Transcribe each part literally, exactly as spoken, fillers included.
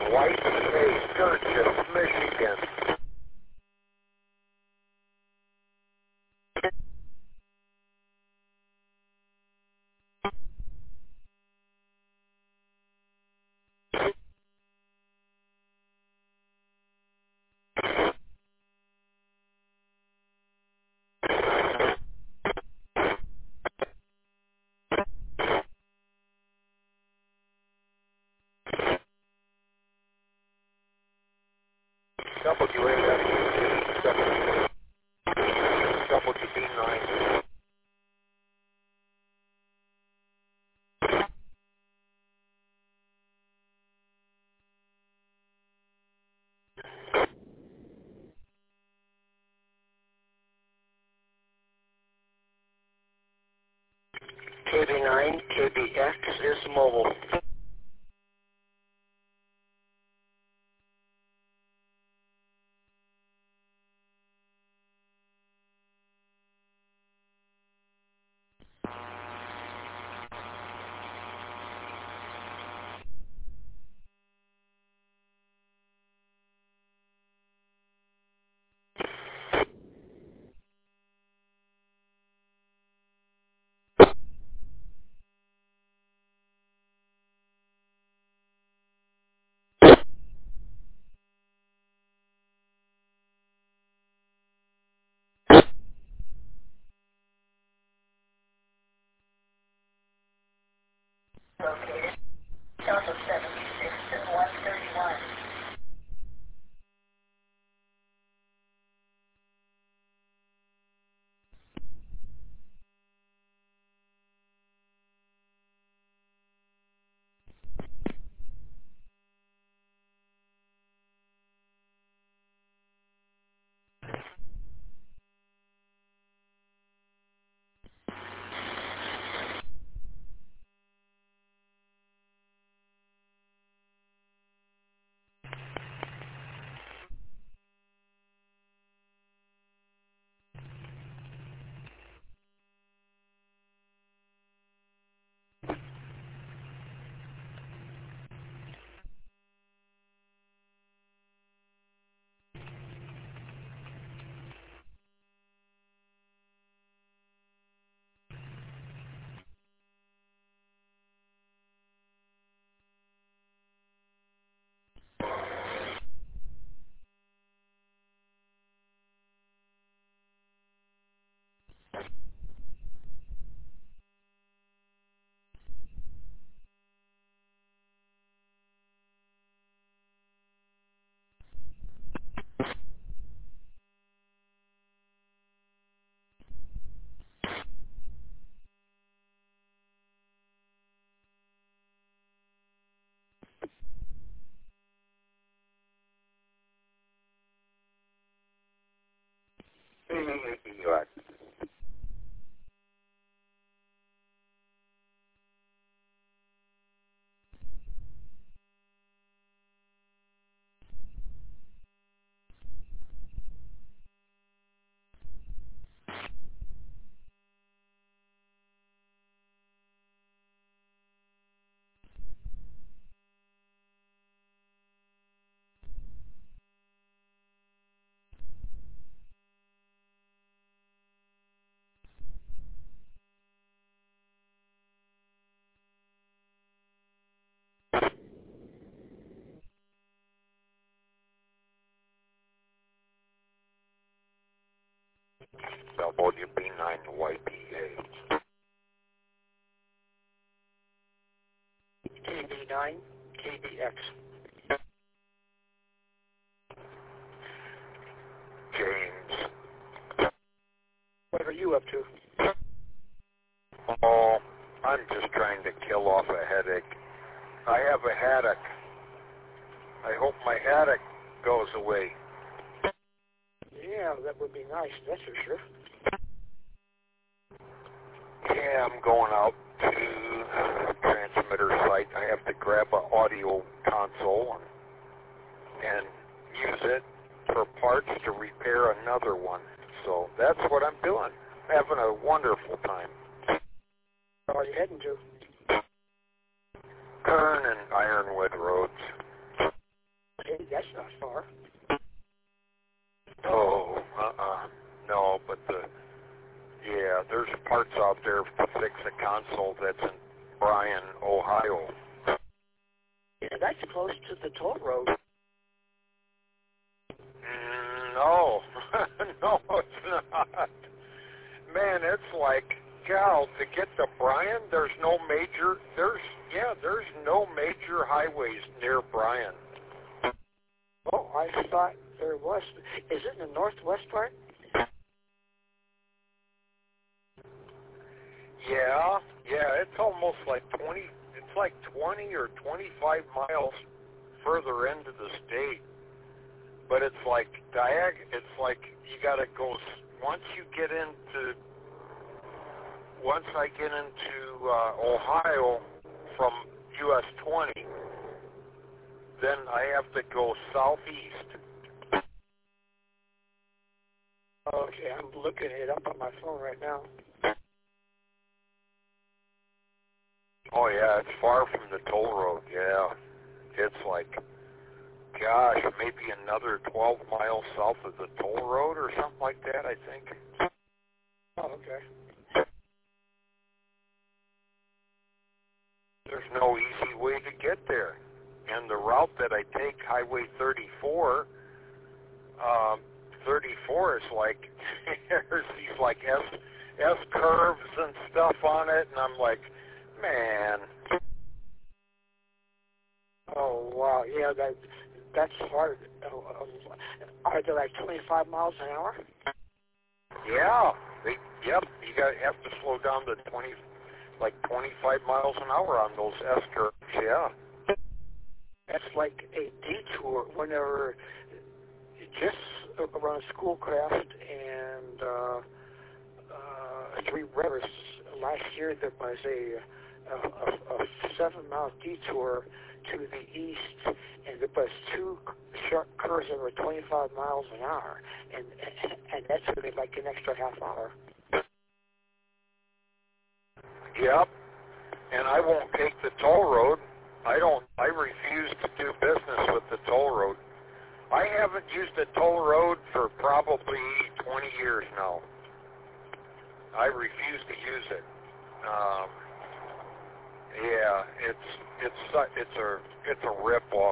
White A, Sturgis, Michigan. W A W W B nine. K B nine, K B X is mobile. Located south of seventy-six and one thirty-one. Right. W B nine Y P A. K B nine, K B X. James. What are you up to? Oh, I'm just trying to kill off a headache. I have a headache. I hope my headache goes away. Yeah, that would be nice, that's for sure. Yeah, I'm going out to the transmitter site. I have to grab an audio console and, and use it for parts to repair another one. So that's what I'm doing. Having a wonderful time. Where are you heading to? Kern and Ironwood Roads. exit console that's in Bryan, Ohio. Yeah, that's close to the toll road. Mm, no, no, it's not. Man, it's like, gal, to get to Bryan, there's no major, there's, yeah, there's no major highways near Bryan. Oh, I thought there was. Is it in the northwest part? Yeah, yeah, it's almost like twenty, it's like twenty or twenty-five miles further into the state. But it's like diag, it's like you gotta go, once you get into, once I get into uh, Ohio from U S twenty, then I have to go southeast. Okay, I'm looking it up on my phone right now. Oh yeah, it's far from the toll road, yeah. It's like, gosh, maybe another twelve miles south of the toll road or something like that, I think. Oh, okay. There's no easy way to get there. And the route that I take, Highway thirty-four, um, thirty-four is like, there's these like S, S curves and stuff on it, and I'm like, man. Oh, wow. Yeah, that that's hard. Oh, um, are they like twenty-five miles an hour? Yeah. They, yep. You got have to slow down to twenty, like twenty-five miles an hour on those S curves. Yeah. That's like a detour whenever just around Schoolcraft and uh, uh, Three Rivers last year there was a, a, a, a seven-mile detour to the east, and there was two sharp curves that were twenty-five miles an hour, and and, and that's really like an extra half hour. Yep. And I won't take the toll road. I don't, I refuse to do business with the toll road. I haven't used the toll road for probably twenty years now. I refuse to use it. Um, yeah, it's, it's, it's a, it's a rip-off.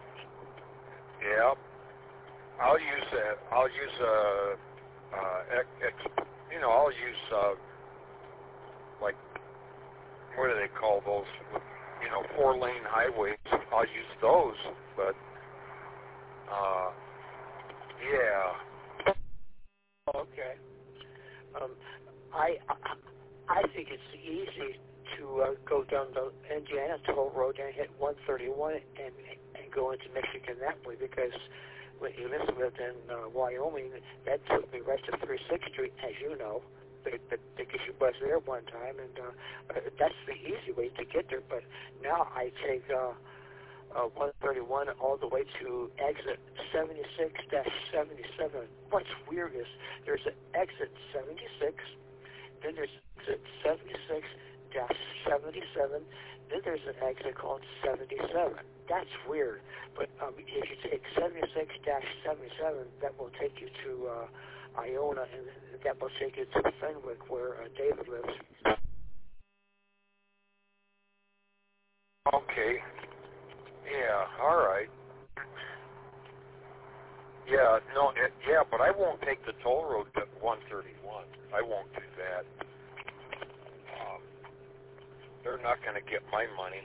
Yep. I'll use a, I'll use a, uh, ex, ex, you know, I'll use, uh, like, what do they call those? You know, four-lane highways. I'll use those, but uh, yeah. Okay. Um, I, I I think it's easy to uh, go down the Indiana toll road and hit one thirty-one and and go into Michigan that way, because when Elizabeth lived in uh, Wyoming, that took me right to thirty-sixth Street, as you know. Because she was there one time, and uh, that's the easy way to get there. But now I take uh, uh, one thirty-one all the way to exit seventy-six dash seventy-seven. What's weird is there's an exit seventy-six, then there's exit seventy-six dash seventy-seven, then there's an exit called seventy-seven. That's weird. But um, if you take seventy-six dash seventy-seven, that will take you to uh, Iona, and that will take you to Fenwick, where uh, David lives. Okay. Yeah. All right. Yeah. No. It, yeah. But I won't take the toll road to one thirty-one. I won't do that. Um, they're not going to get my money.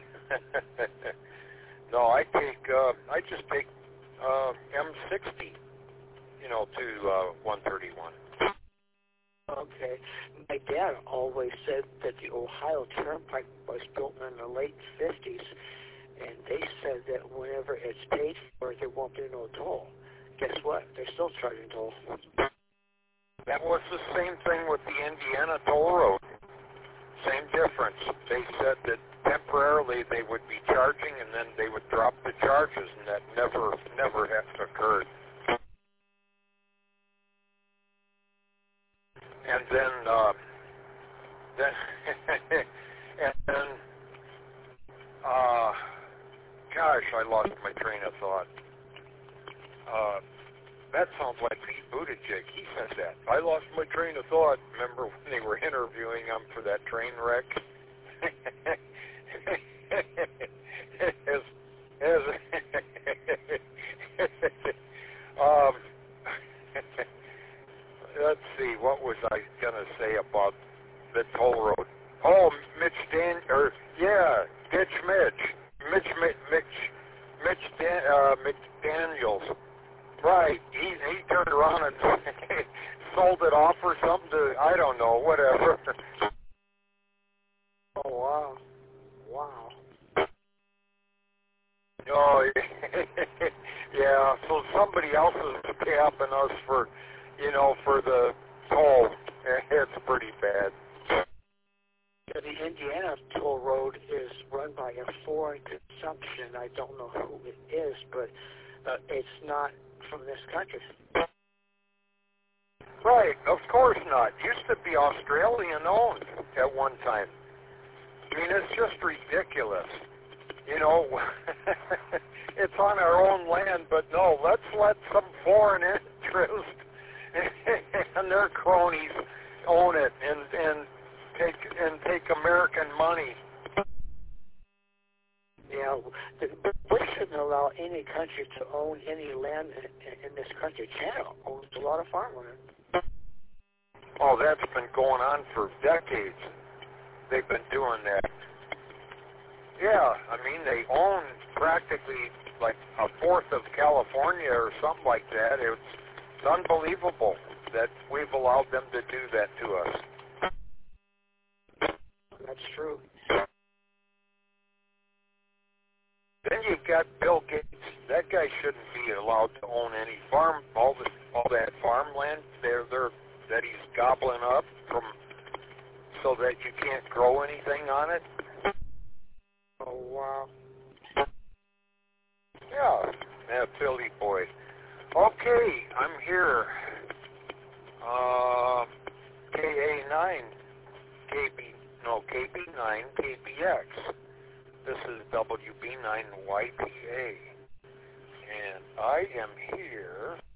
No. I take. Uh, I just take uh, M sixty. You know, to uh, one thirty-one. Okay. My dad always said that the Ohio Turnpike was built in the late fifties, and they said that whenever it's paid for, there won't be no toll. Guess what? They're still charging toll. That was the same thing with the Indiana toll road. Same difference. They said that temporarily they would be charging, and then they would drop the charges, and that never, never has occurred. And then, uh, then, and then, uh, gosh, I lost my train of thought. Uh, that sounds like Pete Buttigieg. He says that. I lost my train of thought. Remember when they were interviewing him for that train wreck? as, as, um, let's see, what was I going to say about the toll road? Oh, Mitch Dan, or, yeah, Ditch Mitch. Mitch, Mitch, Mitch, Mitch, Dan, uh, Mitch Daniels. Right. He he turned around and sold it off or something to, I don't know, whatever. Oh, wow. Wow. Oh, yeah. So somebody else is capping us for, you know, for the toll. It's pretty bad. Yeah, the Indiana toll road is run by a foreign consumption. I don't know who it is, but uh, it's not from this country. Right, of course not. Used to be Australian owned at one time. I mean, it's just ridiculous. You know, it's on our own land, but no, let's let some foreign interest and their cronies own it and and take and take American money. Yeah, we shouldn't allow any country to own any land in, in this country. Canada owns a lot of farmland. Oh, that's been going on for decades. They've been doing that. Yeah, I mean, they own practically like a fourth of California or something like that. It's, it's unbelievable that we've allowed them to do that to us. That's true. Then you've got Bill Gates. That guy shouldn't be allowed to own any farm, all the, all that farmland there, there that he's gobbling up from, so that you can't grow anything on it. Oh, wow. Yeah, yeah, Philly boy. Okay, I'm here. Uh, K A nine, K B, no, K B nine, K B X. This is W B nine Y P A. And I am here